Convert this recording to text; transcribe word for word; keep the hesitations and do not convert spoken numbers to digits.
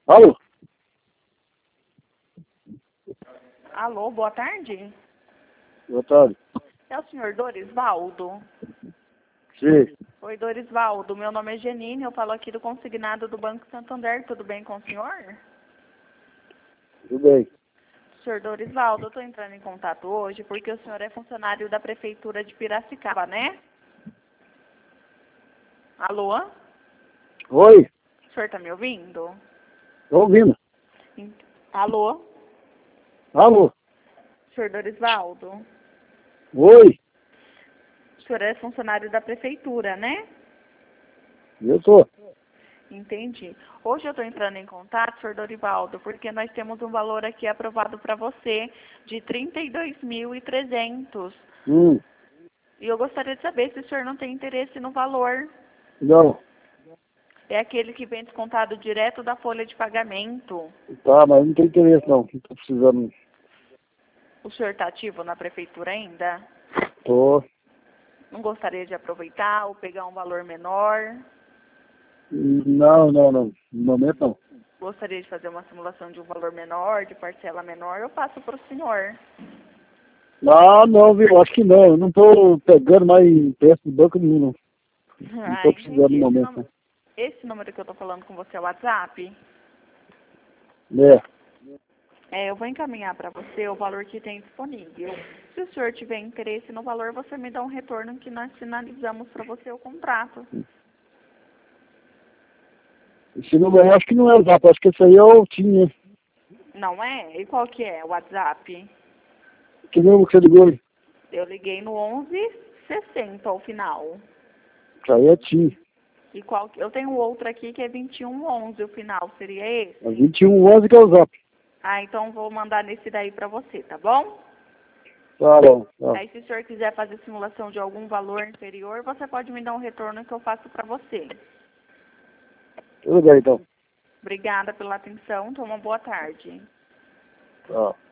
Alô? Alô, boa tarde. Boa tarde. É o senhor Dorisvaldo? Sim. Oi, Dorisvaldo. Meu nome é Genine, eu falo aqui do consignado do Banco Santander. Tudo bem com o senhor? Tudo bem. senhor Dorisvaldo, eu estou entrando em contato hoje porque o senhor é funcionário da Prefeitura de Piracicaba, né? Alô? Oi? O senhor está me ouvindo? Tô ouvindo. Ent- Alô? Alô? senhor Dorisvaldo? Oi? O senhor é funcionário da Prefeitura, né? Eu tô. Entendi. Hoje eu estou entrando em contato, senhor Dorivaldo, porque nós temos um valor aqui aprovado para você de trinta e dois mil e trezentos. Hum. E eu gostaria de saber se o senhor não tem interesse no valor. Não. É aquele que vem descontado direto da folha de pagamento. Tá, mas não tem interesse não. Não tô precisando. O senhor está ativo na prefeitura ainda? Tô. Não gostaria de aproveitar ou pegar um valor menor? Não, não, não. No momento não. Gostaria de fazer uma simulação de um valor menor, de parcela menor? Eu passo para o senhor. Ah, não, viu? Acho que não. Eu não tô pegando mais empréstimo de banco nenhum, não. Não Ah, tô precisando entendi. no Esse momento, número, esse número que eu estou falando com você é o WhatsApp? não. É. É, eu vou encaminhar para você o valor que tem disponível. Se o senhor tiver interesse no valor, você me dá um retorno que nós finalizamos para você o contrato. Esse número eu acho que não é o zap. Acho que esse aí eu tinha. Não é? E qual que é o WhatsApp? Que número que você ligou aí? Eu liguei no onze sessenta ao final. Isso aí eu tinha. E qual que... Eu tenho outro aqui que é vinte e um onze o final. Seria esse? É vinte e um onze que é o zap. Ah, então vou mandar nesse daí para você, tá bom? Tá bom. Tá. Aí se o senhor quiser fazer simulação de algum valor inferior, você pode me dar um retorno que eu faço para você. Tudo bem, então. Obrigada pela atenção. Tenha uma boa tarde. Tá.